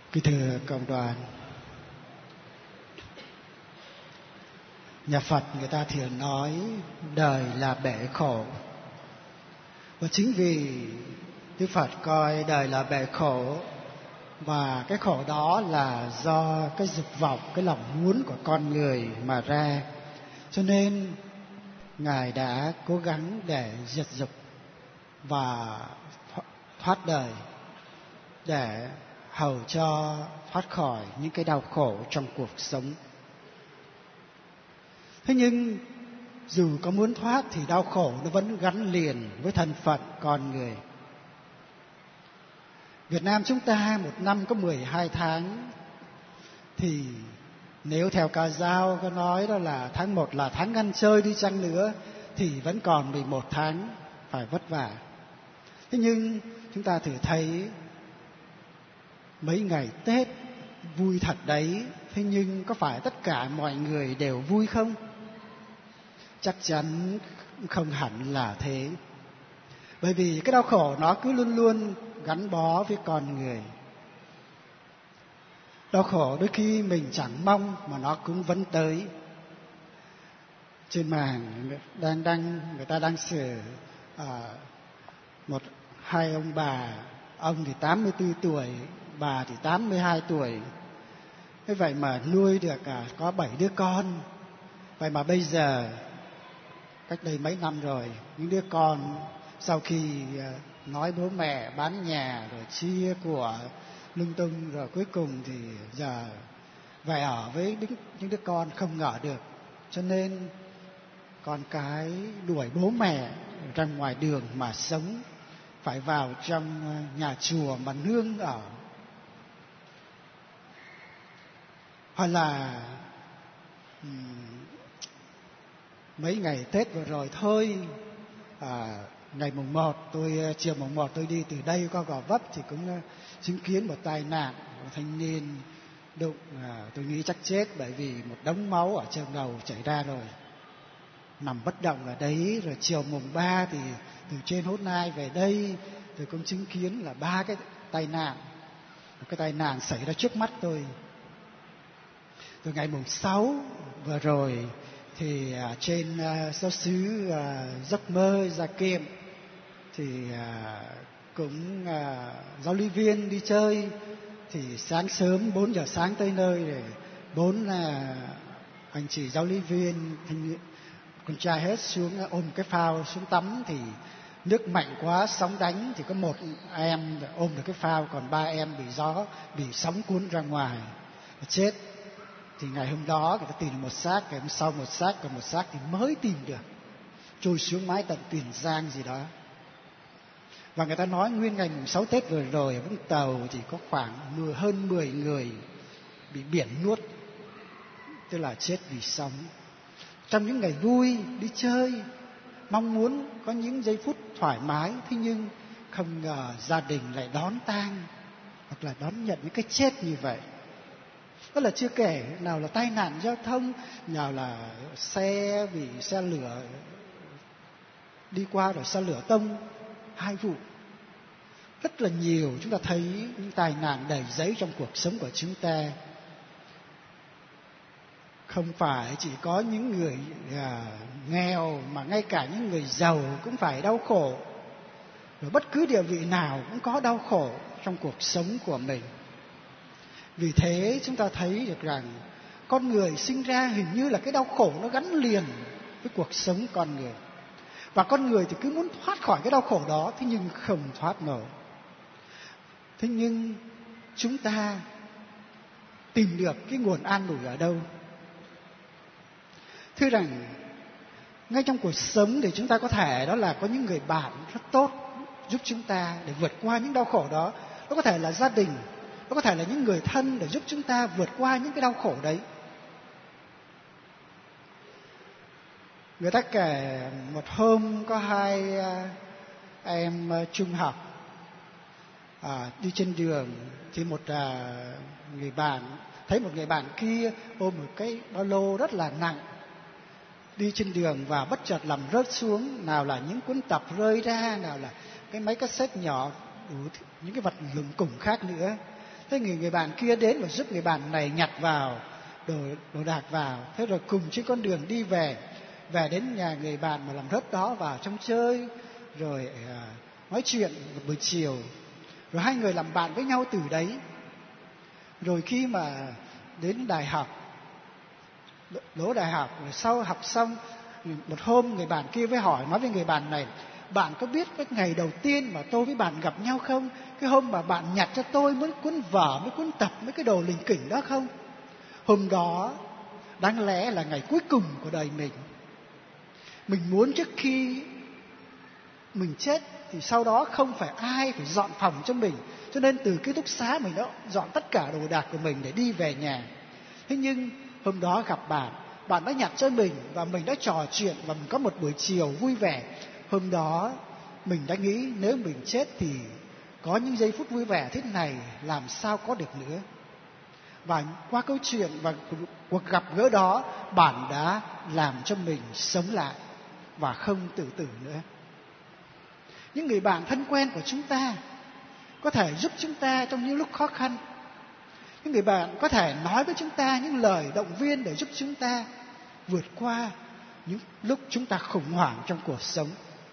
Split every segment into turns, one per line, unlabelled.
Kính thưa cộng đoàn, nhà Phật người ta thường nói đời là bể khổ. Và chính vì Đức Phật coi đời là bể khổ, và cái khổ đó là do cái dục vọng, cái lòng muốn của con người mà ra, cho nên Ngài đã cố gắng để diệt dục và thoát đời, để hầu cho thoát khỏi những cái đau khổ trong cuộc sống. Thế nhưng dù có muốn thoát thì đau khổ nó vẫn gắn liền với thân phận con người. Việt Nam chúng ta một năm có 12 tháng, thì nếu theo ca dao có nói đó là tháng 1 là tháng ăn chơi đi chăng nữa, thì vẫn còn 11 tháng phải vất vả. Thế nhưng chúng ta thử thấy mấy ngày Tết vui thật đấy, thế nhưng có phải tất cả mọi người đều vui không? Chắc chắn không hẳn là thế. Bởi vì cái đau khổ nó cứ luôn luôn gắn bó với con người. Đau khổ đôi khi mình chẳng mong mà nó cũng vẫn tới. Trên mạng người ta đang sửa hai ông bà, ông thì 84 tuổi, bà thì 82 tuổi. Thế vậy mà nuôi được có 7 đứa con. Vậy mà bây giờ, cách đây mấy năm rồi, những đứa con sau khi nói bố mẹ bán nhà rồi chia của lung tung, rồi cuối cùng thì giờ về ở với những đứa con không ngờ được. Cho nên con cái đuổi bố mẹ ra ngoài đường mà sống, phải vào trong nhà chùa mà nương ở. Hoặc là mấy ngày Tết vừa rồi thôi, ngày mùng 1 chiều mùng 1 tôi đi từ đây qua Gò Vấp thì cũng chứng kiến một tai nạn, một thanh niên đụng, tôi nghĩ chắc chết, bởi vì một đống máu ở trên đầu chảy ra rồi, nằm bất động ở đấy. Rồi chiều mùng 3 thì từ trên Hốt Nai về đây tôi cũng chứng kiến là 3 cái tai nạn. Một cái tai nạn xảy ra trước mắt tôi. Từ ngày mùng 6 vừa rồi thì trên giáo xứ Giấc Mơ Gia Kiệm thì cũng giáo lý viên đi chơi, thì sáng sớm 4 giờ sáng tới nơi, để 4 anh chị giáo lý viên con trai hết xuống ôm cái phao xuống tắm, thì nước mạnh quá sóng đánh, thì có một em ôm được cái phao, còn 3 em bị gió, bị sóng cuốn ra ngoài chết. Thì ngày hôm đó người ta tìm được một xác, ngày hôm sau một xác, còn một xác thì mới tìm được, trôi xuống mái tận Tiền Giang gì đó. Và người ta nói nguyên ngày mùng 6 Tết vừa rồi ở Vũng Tàu thì có khoảng hơn 10 người bị biển nuốt, tức là chết vì sóng. Trong những ngày vui đi chơi, mong muốn có những giây phút thoải mái, thế nhưng không ngờ gia đình lại đón tang hoặc là đón nhận những cái chết như vậy. Đó là chưa kể nào là tai nạn giao thông, nào là xe bị xe lửa đi qua rồi xe lửa tông, 2 vụ. Rất là nhiều, chúng ta thấy những tai nạn đầy giấy trong cuộc sống của chúng ta. Không phải chỉ có những người nghèo, mà ngay cả những người giàu cũng phải đau khổ. Và bất cứ địa vị nào cũng có đau khổ trong cuộc sống của mình. Vì thế chúng ta thấy được rằng con người sinh ra hình như là cái đau khổ nó gắn liền với cuộc sống con người. Và con người thì cứ muốn thoát khỏi cái đau khổ đó, thế nhưng không thoát nổi. Thế nhưng chúng ta tìm được cái nguồn an ủi ở đâu? Thưa rằng ngay trong cuộc sống thì chúng ta có thể đó là có những người bạn rất tốt giúp chúng ta để vượt qua những đau khổ đó. Nó có thể là gia đình, nó có thể là những người thân để giúp chúng ta vượt qua những cái đau khổ đấy. Người ta kể một hôm có 2 em trung học đi trên đường, thì một người bạn thấy một người bạn kia ôm một cái ba lô rất là nặng đi trên đường, và bất chợt làm rớt xuống, nào là những cuốn tập rơi ra, nào là cái máy cassette nhỏ, đủ những cái vật lủng củng khác nữa. Thế người bạn kia đến và giúp người bạn này nhặt vào đồ đạc vào. Thế rồi cùng trên con đường đi về đến nhà người bạn mà làm rớt đó, vào trong chơi, rồi nói chuyện một buổi chiều. Rồi hai người làm bạn với nhau từ đấy. Rồi khi mà đến đại học, đỗ đại học, rồi sau học xong, một hôm người bạn kia nói với người bạn này: bạn có biết cái ngày đầu tiên mà tôi với bạn gặp nhau không? Cái hôm mà bạn nhặt cho tôi mấy cuốn vở, mấy cuốn tập, mấy cái đồ lỉnh kỉnh đó không? Hôm đó đáng lẽ là ngày cuối cùng của đời mình. Mình muốn trước khi mình chết thì sau đó không phải ai phải dọn phòng cho mình, cho nên từ ký túc xá mình đã dọn tất cả đồ đạc của mình để đi về nhà. Thế nhưng hôm đó gặp bạn đã nhặt cho mình, và mình đã trò chuyện, và mình có một buổi chiều vui vẻ. Hôm đó mình đã nghĩ nếu mình chết thì có những giây phút vui vẻ thế này làm sao có được nữa. Và qua câu chuyện và cuộc gặp gỡ đó, bạn đã làm cho mình sống lại và không tự tử nữa. Những người bạn thân quen của chúng ta có thể giúp chúng ta trong những lúc khó khăn. Những người bạn có thể nói với chúng ta những lời động viên để giúp chúng ta vượt qua những lúc chúng ta khủng hoảng trong cuộc sống.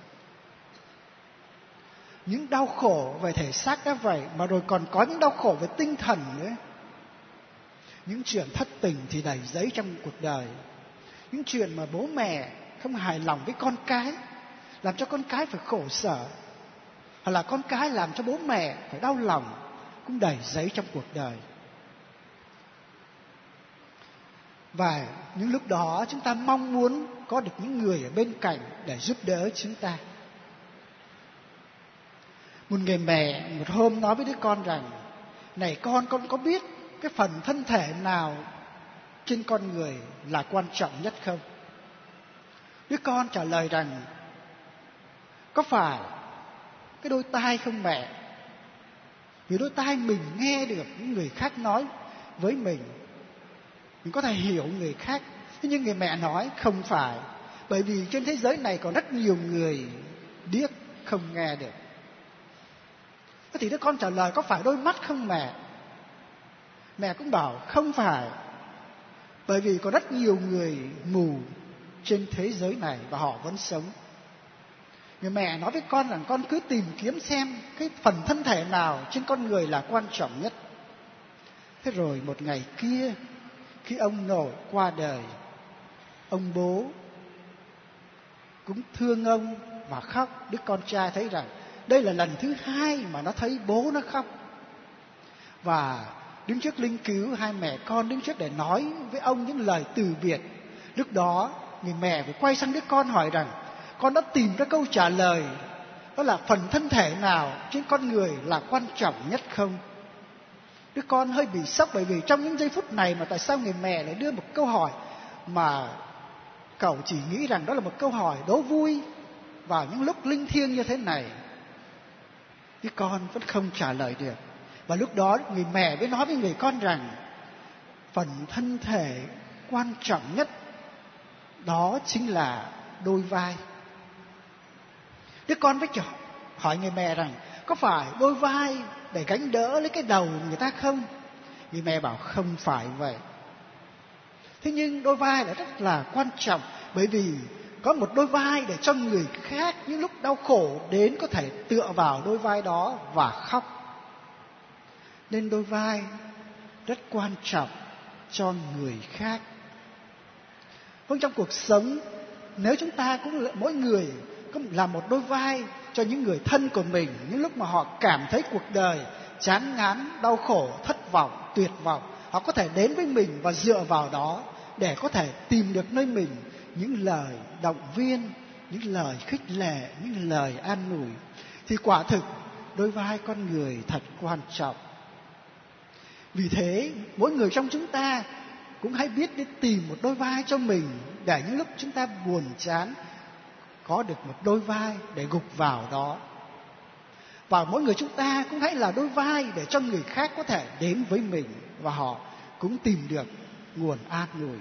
Những đau khổ về thể xác đã vậy, mà rồi còn có những đau khổ về tinh thần nữa. Những chuyện thất tình thì đầy giấy trong cuộc đời. Những chuyện mà bố mẹ không hài lòng với con cái, làm cho con cái phải khổ sở, hoặc là con cái làm cho bố mẹ phải đau lòng, cũng đầy giấy trong cuộc đời. Và những lúc đó chúng ta mong muốn có được những người ở bên cạnh để giúp đỡ chúng ta. Một người mẹ một hôm nói với đứa con rằng: này con có biết cái phần thân thể nào trên con người là quan trọng nhất không? Đứa con trả lời rằng: có phải cái đôi tai không mẹ? Vì đôi tai mình nghe được những người khác nói với mình có thể hiểu người khác. Thế nhưng người mẹ nói không phải, bởi vì trên thế giới này còn rất nhiều người điếc không nghe được. Thế thì đứa con trả lời: có phải đôi mắt không mẹ? Mẹ cũng bảo không phải, bởi vì có rất nhiều người mù trên thế giới này và họ vẫn sống. Người mẹ nói với con rằng con cứ tìm kiếm xem cái phần thân thể nào trên con người là quan trọng nhất. Thế rồi một ngày kia, khi ông nội qua đời, ông bố cũng thương ông và khóc. Đứa con trai thấy rằng đây là lần thứ hai mà nó thấy bố nó khóc. Và đứng trước linh cứu, hai mẹ con đứng trước để nói với ông những lời từ biệt. Lúc đó người mẹ phải quay sang đứa con hỏi rằng: con đã tìm ra câu trả lời, đó là phần thân thể nào trên con người là quan trọng nhất không? Đứa con hơi bị sốc, bởi vì trong những giây phút này mà tại sao người mẹ lại đưa một câu hỏi mà cậu chỉ nghĩ rằng đó là một câu hỏi đố vui vào những lúc linh thiêng như thế này. Đứa con vẫn không trả lời được. Và lúc đó người mẹ mới nói với người con rằng phần thân thể quan trọng nhất đó chính là đôi vai. Đứa con mới hỏi người mẹ rằng: có phải đôi vai để gánh đỡ lấy cái đầu người ta không? Người mẹ bảo không phải vậy. Thế nhưng đôi vai là rất là quan trọng, bởi vì có một đôi vai để cho người khác những lúc đau khổ đến có thể tựa vào đôi vai đó và khóc. Nên đôi vai rất quan trọng cho người khác. Vâng, trong cuộc sống, nếu chúng ta cũng mỗi người cũng là một đôi vai cho những người thân của mình, những lúc mà họ cảm thấy cuộc đời chán ngán, đau khổ, thất vọng, tuyệt vọng, họ có thể đến với mình và dựa vào đó để có thể tìm được nơi mình những lời động viên, những lời khích lệ, những lời an ủi. Thì quả thực đôi vai con người thật quan trọng. Vì thế mỗi người trong chúng ta cũng hãy biết đi tìm một đôi vai cho mình, để những lúc chúng ta buồn chán có được một đôi vai để gục vào đó. Và mỗi người chúng ta cũng hãy là đôi vai để cho người khác có thể đến với mình và họ cũng tìm được nguồn an ủi.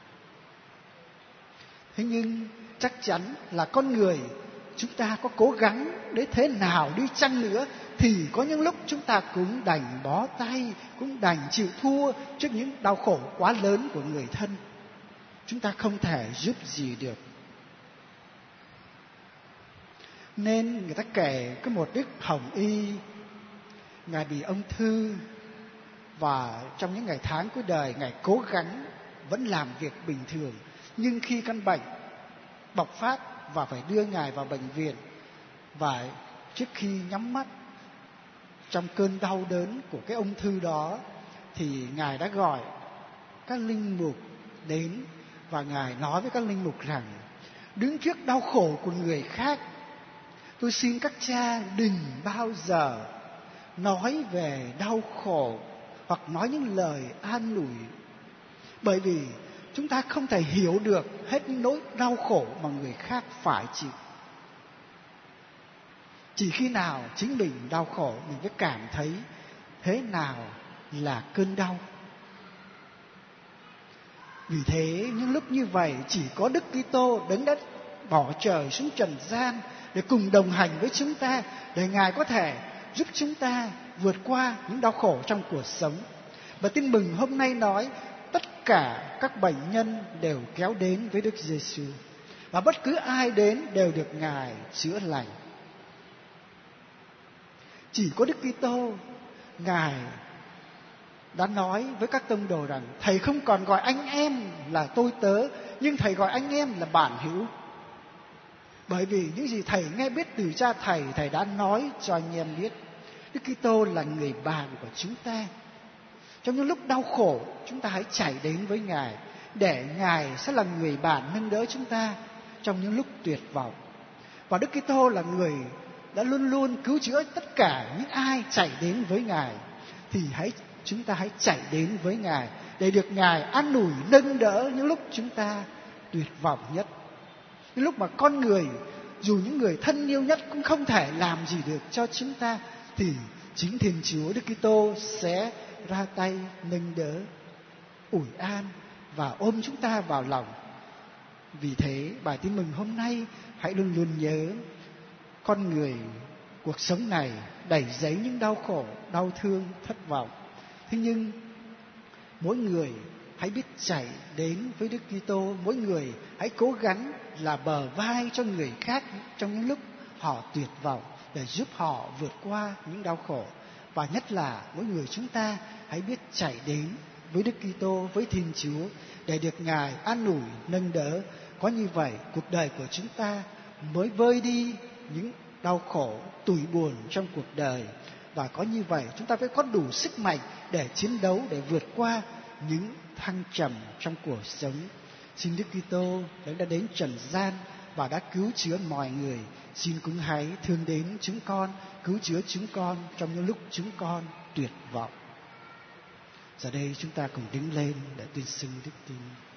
Thế nhưng chắc chắn là con người chúng ta có cố gắng đến thế nào đi chăng nữa thì có những lúc chúng ta cũng đành bó tay, cũng đành chịu thua trước những đau khổ quá lớn của người thân. Chúng ta không thể giúp gì được. Nên người ta kể có một đức hồng y, Ngài bị ung thư, và trong những ngày tháng cuối đời Ngài cố gắng vẫn làm việc bình thường. Nhưng khi căn bệnh bộc phát và phải đưa Ngài vào bệnh viện, và trước khi nhắm mắt trong cơn đau đớn của cái ung thư đó, thì Ngài đã gọi các linh mục đến, và Ngài nói với các linh mục rằng: đứng trước đau khổ của người khác, tôi xin các cha đừng bao giờ nói về đau khổ hoặc nói những lời an ủi, bởi vì chúng ta không thể hiểu được hết những nỗi đau khổ mà người khác phải chịu. Chỉ khi nào chính mình đau khổ, mình mới cảm thấy thế nào là cơn đau. Vì thế những lúc như vậy, chỉ có Đức Kitô Đấng đã bỏ trời xuống trần gian để cùng đồng hành với chúng ta, để Ngài có thể giúp chúng ta vượt qua những đau khổ trong cuộc sống. Và Tin Mừng hôm nay nói tất cả các bệnh nhân đều kéo đến với Đức Giêsu, và bất cứ ai đến đều được Ngài chữa lành. Chỉ có Đức Kitô, Ngài đã nói với các tông đồ rằng: Thầy không còn gọi anh em là tôi tớ, nhưng Thầy gọi anh em là bạn hữu. Bởi vì những gì Thầy nghe biết từ Cha Thầy, Thầy đã nói cho anh em biết. Đức Kitô là người bạn của chúng ta. Trong những lúc đau khổ, chúng ta hãy chạy đến với Ngài, để Ngài sẽ là người bạn nâng đỡ chúng ta trong những lúc tuyệt vọng. Và Đức Kitô là người đã luôn luôn cứu chữa tất cả những ai chạy đến với Ngài. Thì chúng ta hãy chạy đến với Ngài để được Ngài an ủi, nâng đỡ những lúc chúng ta tuyệt vọng nhất. Những lúc mà con người, dù những người thân yêu nhất cũng không thể làm gì được cho chúng ta, thì chính Thiên Chúa Đức Kitô sẽ ra tay nâng đỡ, ủi an và ôm chúng ta vào lòng. Vì thế bài Tin Mừng hôm nay hãy luôn luôn nhớ, con người cuộc sống này đầy dẫy những đau khổ, đau thương, thất vọng. Thế nhưng mỗi người hãy biết chạy đến với Đức Kitô, mỗi người hãy cố gắng là bờ vai cho người khác trong những lúc họ tuyệt vọng, để giúp họ vượt qua những đau khổ. Và nhất là mỗi người chúng ta hãy biết chạy đến với Đức Kitô, với Thiên Chúa, để được Ngài an ủi, nâng đỡ. Có như vậy cuộc đời của chúng ta mới vơi đi những đau khổ, tủi buồn trong cuộc đời. Và có như vậy chúng ta phải có đủ sức mạnh để chiến đấu, để vượt qua những thăng trầm trong cuộc sống. Xin Đức Kitô đã đến trần gian và đã cứu chữa mọi người. Xin cũng hãy thương đến chúng con, cứu chữa chúng con trong những lúc chúng con tuyệt vọng. Giờ đây chúng ta cùng đứng lên để tuyên xưng đức tin.